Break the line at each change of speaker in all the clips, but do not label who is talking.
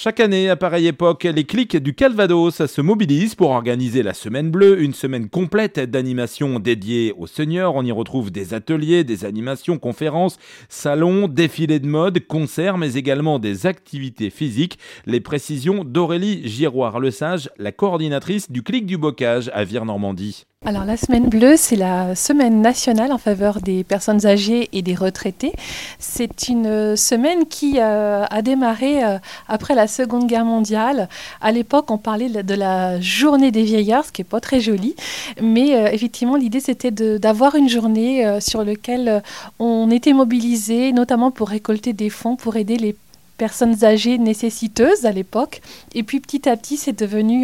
Chaque année, à pareille époque, les clics du Calvados se mobilisent pour organiser la Semaine Bleue, une semaine complète d'animations dédiées aux seniors. On y retrouve des ateliers, des animations, conférences, salons, défilés de mode, concerts, mais également des activités physiques. Les précisions d'Aurélie Giroir-Lesage, la coordinatrice du Clic du Bocage à Vire-Normandie.
Alors la Semaine Bleue, c'est la semaine nationale en faveur des personnes âgées et des retraités. C'est une semaine qui a démarré après la Seconde Guerre mondiale. À l'époque, on parlait de la journée des vieillards, ce qui n'est pas très joli. Mais effectivement, l'idée, c'était d'avoir une journée sur laquelle on était mobilisés, notamment pour récolter des fonds pour aider les personnes âgées nécessiteuses à l'époque. Et puis petit à petit, c'est devenu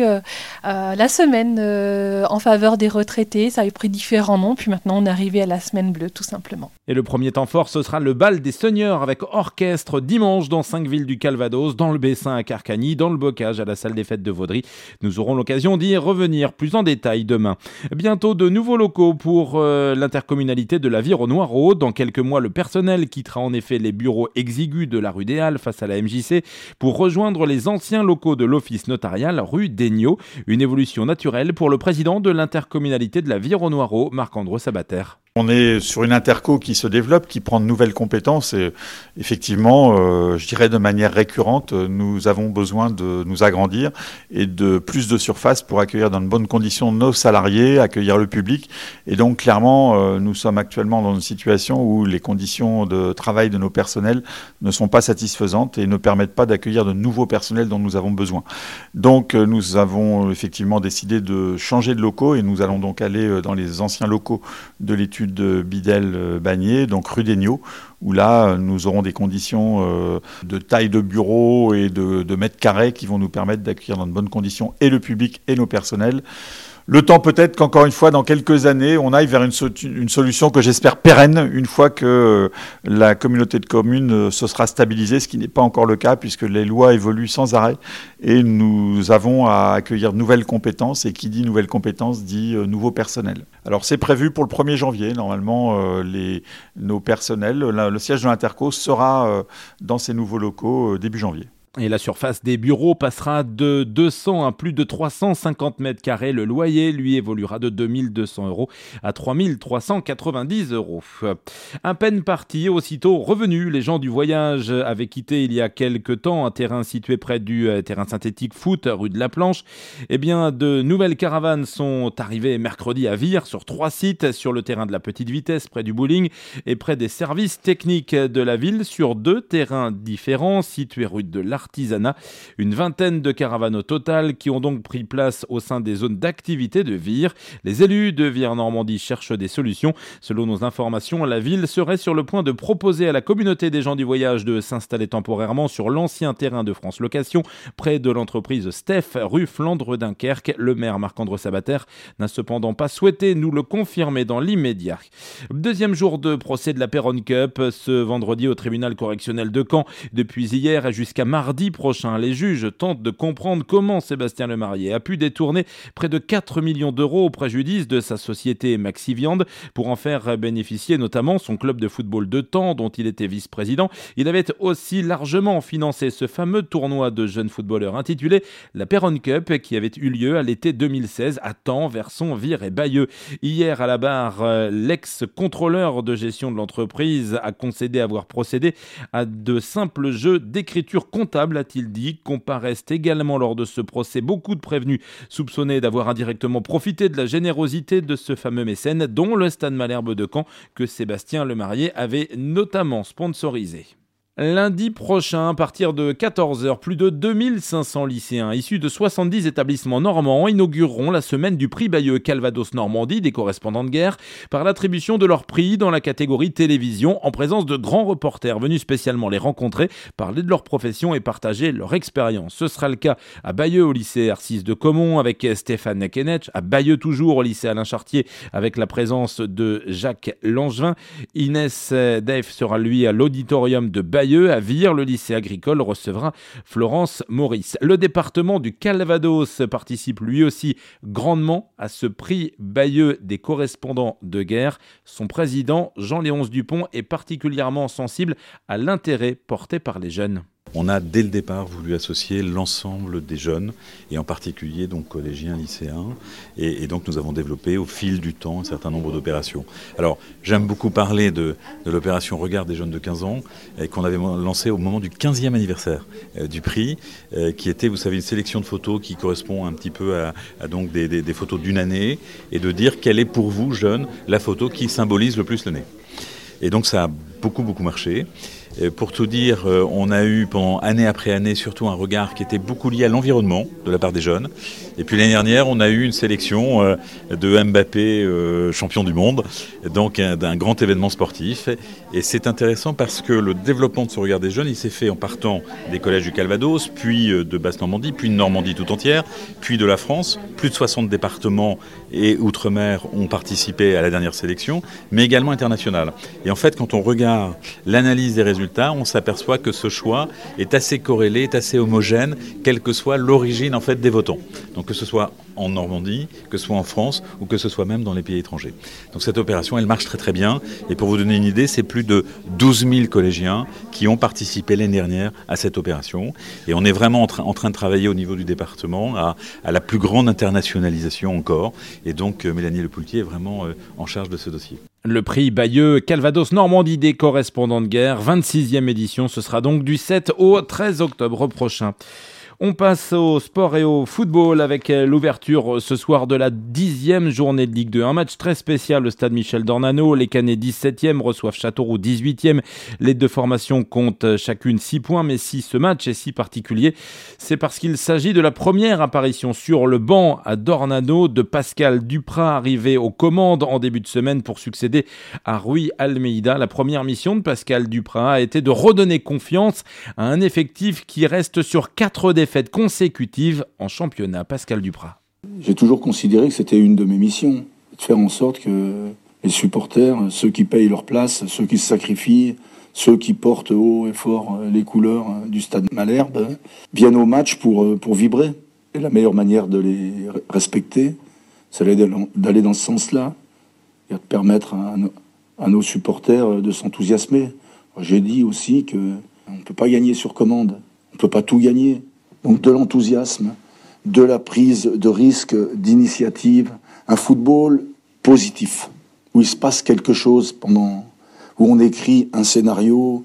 la semaine en faveur des retraités. Ça a pris différents noms. Puis maintenant, on est arrivé à la Semaine Bleue, tout simplement.
Et le premier temps fort, ce sera le bal des seniors avec orchestre dimanche dans 5 villes du Calvados, dans le Bessin à Carcagny, dans le Bocage à la salle des fêtes de Vaudry. Nous aurons l'occasion d'y revenir plus en détail demain. Bientôt de nouveaux locaux pour l'intercommunalité de la Vire-au-Noireau. Dans quelques mois, le personnel quittera en effet les bureaux exigus de la rue des Halles face à la MJC pour rejoindre les anciens locaux de l'office notarial rue d'Aignaux. Une évolution naturelle pour le président de l'intercommunalité de la Vire-au-Noireau, Marc-André Sabater.
On est sur une interco qui se développe, qui prend de nouvelles compétences et effectivement, je dirais de manière récurrente, nous avons besoin de nous agrandir et de plus de surface pour accueillir dans de bonnes conditions nos salariés, accueillir le public. Et donc clairement, nous sommes actuellement dans une situation où les conditions de travail de nos personnels ne sont pas satisfaisantes et ne permettent pas d'accueillir de nouveaux personnels dont nous avons besoin. Donc nous avons effectivement décidé de changer de locaux et nous allons donc aller dans les anciens locaux de l'étude de Bidel-Bagné, donc rue d'Aignaux, où là, nous aurons des conditions de taille de bureau et de mètres carrés qui vont nous permettre d'accueillir dans de bonnes conditions et le public et nos personnels. Le temps peut-être qu'encore une fois, dans quelques années, on aille vers une solution que j'espère pérenne, une fois que la communauté de communes se sera stabilisée, ce qui n'est pas encore le cas, puisque les lois évoluent sans arrêt, et nous avons à accueillir de nouvelles compétences, et qui dit nouvelles compétences dit nouveau personnel. Alors c'est prévu pour le 1er janvier, normalement, nos personnels, le siège de l'Interco sera dans ces nouveaux locaux début janvier.
Et la surface des bureaux passera de 200 à plus de 350 mètres carrés. Le loyer, lui, évoluera de 2200 € à 3390 €. À peine parti, aussitôt revenu, les gens du voyage avaient quitté il y a quelque temps un terrain situé près du terrain synthétique foot, rue de la Planche. Eh bien, de nouvelles caravanes sont arrivées mercredi à Vire, sur 3 sites, sur le terrain de la Petite Vitesse, près du bowling, et près des services techniques de la ville, sur 2 terrains différents, situés rue de l'Artisanat. Une vingtaine de caravanes au total qui ont donc pris place au sein des zones d'activité de Vire. Les élus de Vire-Normandie cherchent des solutions. Selon nos informations, la ville serait sur le point de proposer à la communauté des gens du voyage de s'installer temporairement sur l'ancien terrain de France Location, près de l'entreprise Steph, rue Flandre-Dunkerque. Le maire Marc-André Sabater n'a cependant pas souhaité nous le confirmer dans l'immédiat. Deuxième jour de procès de la Péronne Cup, ce vendredi au tribunal correctionnel de Caen. Depuis hier et jusqu'à mardi prochain, les juges tentent de comprendre comment Sébastien Lemarrier a pu détourner près de 4 millions d'euros au préjudice de sa société Maxiviande pour en faire bénéficier notamment son club de football de Thaon dont il était vice-président. Il avait aussi largement financé ce fameux tournoi de jeunes footballeurs intitulé la Péronne Cup qui avait eu lieu à l'été 2016 à Thaon, Verson, Vire et Bayeux. Hier à la barre, l'ex-contrôleur de gestion de l'entreprise a concédé avoir procédé à de simples jeux d'écriture comptable, a-t-il dit. Comparaissent également lors de ce procès beaucoup de prévenus soupçonnés d'avoir indirectement profité de la générosité de ce fameux mécène, dont le Stade Malherbe de Caen, que Sébastien Lemarrier avait notamment sponsorisé. Lundi prochain, à partir de 14h, plus de 2500 lycéens issus de 70 établissements normands inaugureront la semaine du prix Bayeux Calvados Normandie des correspondants de guerre par l'attribution de leur prix dans la catégorie télévision en présence de grands reporters venus spécialement les rencontrer, parler de leur profession et partager leur expérience. Ce sera le cas à Bayeux au lycée R6 de Caumont avec Stéphane Kennech, à Bayeux toujours au lycée Alain Chartier avec la présence de Jacques Langevin. Inès Dave sera lui à l'auditorium de Bayeux. À Vire, le lycée agricole recevra Florence Maurice. Le département du Calvados participe lui aussi grandement à ce prix Bayeux des correspondants de guerre. Son président, Jean-Léonce Dupont, est particulièrement sensible à l'intérêt porté par les jeunes.
On a dès le départ voulu associer l'ensemble des jeunes, et en particulier donc collégiens, lycéens, et donc nous avons développé au fil du temps un certain nombre d'opérations. Alors j'aime beaucoup parler de l'opération Regard des jeunes de 15 ans, qu'on avait lancée au moment du 15e anniversaire du prix, qui était, vous savez, une sélection de photos qui correspond un petit peu à donc des photos d'une année, et de dire quelle est pour vous, jeunes, la photo qui symbolise le plus l'année. Et donc ça a beaucoup marché. Pour tout dire, on a eu pendant année après année surtout un regard qui était beaucoup lié à l'environnement de la part des jeunes. Et puis l'année dernière, on a eu une sélection de Mbappé champion du monde, donc d'un grand événement sportif. Et c'est intéressant parce que le développement de ce regard des jeunes, il s'est fait en partant des collèges du Calvados, puis de Basse-Normandie, puis de Normandie tout entière, puis de la France. Plus de 60 départements et outre-mer ont participé à la dernière sélection, mais également internationale. Et en fait, quand on regarde l'analyse des résultats, on s'aperçoit que ce choix est assez corrélé, est assez homogène, quelle que soit l'origine en fait des votants. Donc que ce soit en Normandie, que ce soit en France ou que ce soit même dans les pays étrangers. Donc cette opération, elle marche très bien. Et pour vous donner une idée, c'est plus de 12 000 collégiens qui ont participé l'année dernière à cette opération. Et on est vraiment en train de travailler au niveau du département à la plus grande internationalisation encore. Et donc Mélanie Lepoultier est vraiment en charge de ce dossier.
Le prix Bayeux Calvados Normandie des correspondants de guerre, 26e édition, ce sera donc du 7 au 13 octobre prochain. On passe au sport et au football avec l'ouverture ce soir de la 10e journée de Ligue 2. Un match très spécial au stade Michel Dornano. Les Canets 17e reçoivent Châteauroux 18e. Les deux formations comptent chacune 6 points. Mais si ce match est si particulier, c'est parce qu'il s'agit de la première apparition sur le banc à Dornano de Pascal Duprat, arrivé aux commandes en début de semaine pour succéder à Rui Almeida. La première mission de Pascal Duprat a été de redonner confiance à un effectif qui reste sur 4 défaites consécutives en championnat. Pascal Duprat.
J'ai toujours considéré que c'était une de mes missions, de faire en sorte que les supporters, ceux qui payent leur place, ceux qui se sacrifient, ceux qui portent haut et fort les couleurs du stade Malherbe, viennent au match pour vibrer. Et la meilleure manière de les respecter, c'est d'aller dans ce sens-là, et de permettre à nos supporters de s'enthousiasmer. J'ai dit aussi qu'on ne peut pas gagner sur commande, on ne peut pas tout gagner. Donc de l'enthousiasme, de la prise de risque, d'initiative, un football positif, où il se passe quelque chose où on écrit un scénario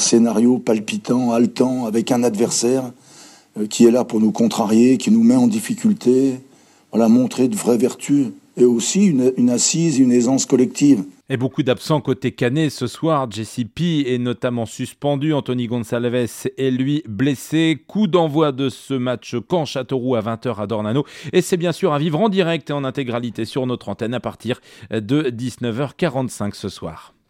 palpitant, haletant, avec un adversaire qui est là pour nous contrarier, qui nous met en difficulté, voilà, montrer de vraies vertus, et aussi une assise, une aisance collective.
Et beaucoup d'absents côté Canet ce soir. Jesse P est notamment suspendu. Anthony Gonçalves est lui blessé. Coup d'envoi de ce match Caen-Châteauroux à 20h à Dornano. Et c'est bien sûr à vivre en direct et en intégralité sur notre antenne à partir de 19h45 ce soir.